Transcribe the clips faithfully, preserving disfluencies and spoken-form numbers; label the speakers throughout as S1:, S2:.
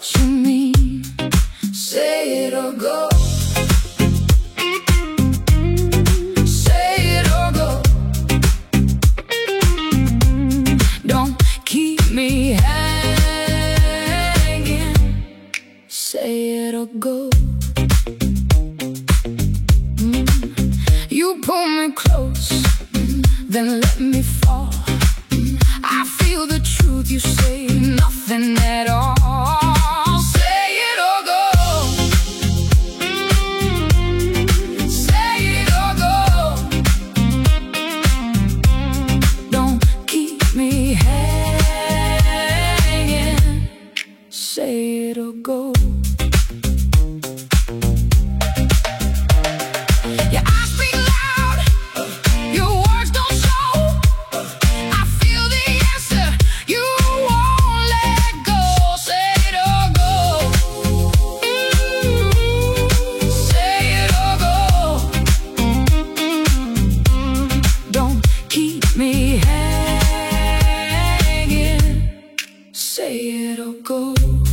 S1: what you mean. Say it or go. Say it or go. Don't keep me hanging. Say it or go. Mm. You pull me close, mm, then let me fall. Mm. I feel the truth, you say nothing at all. Say it or go. Say it or go. Don't keep me hanging. Say it or go. Me hanging. Say it or go.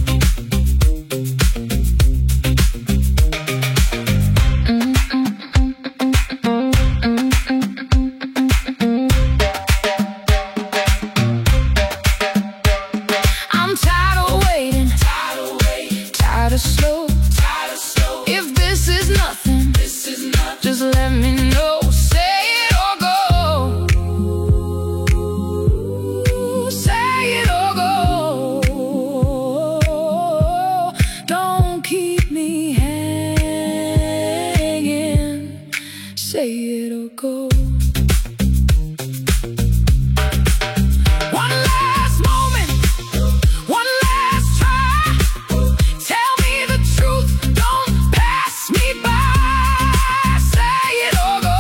S1: I'm tired of waiting, tired of waiting, tired of slow, tired of slow. If this is nothing, this is nothing, just let me know. Say it or go. One last moment, one last try. Tell me the truth, don't pass me by. Say it or go.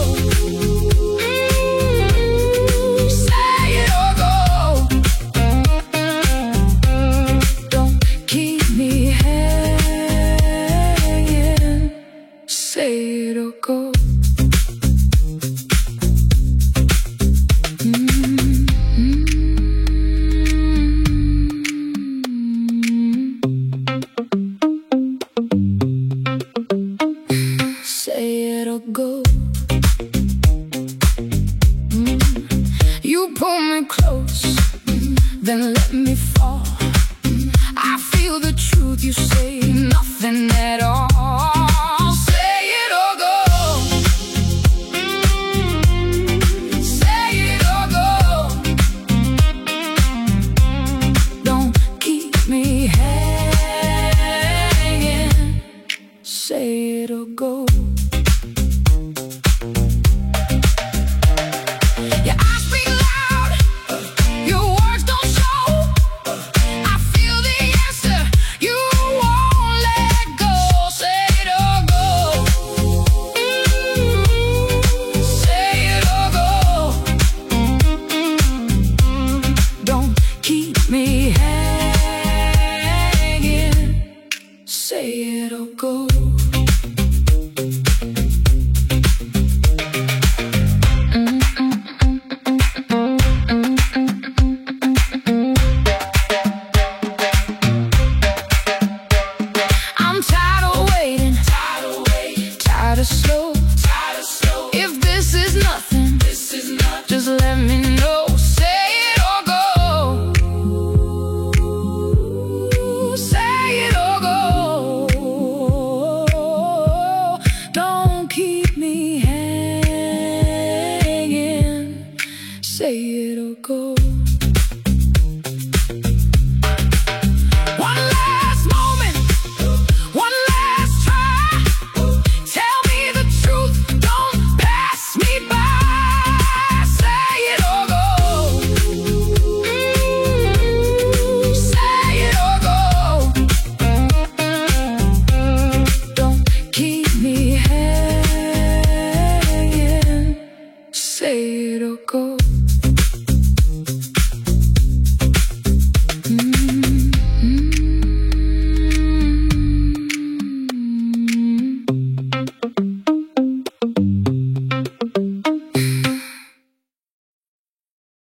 S1: Mm, say it or go. Don't keep me hanging. Say it or go. Say it or go. Mm. You pull me close, mm, then let me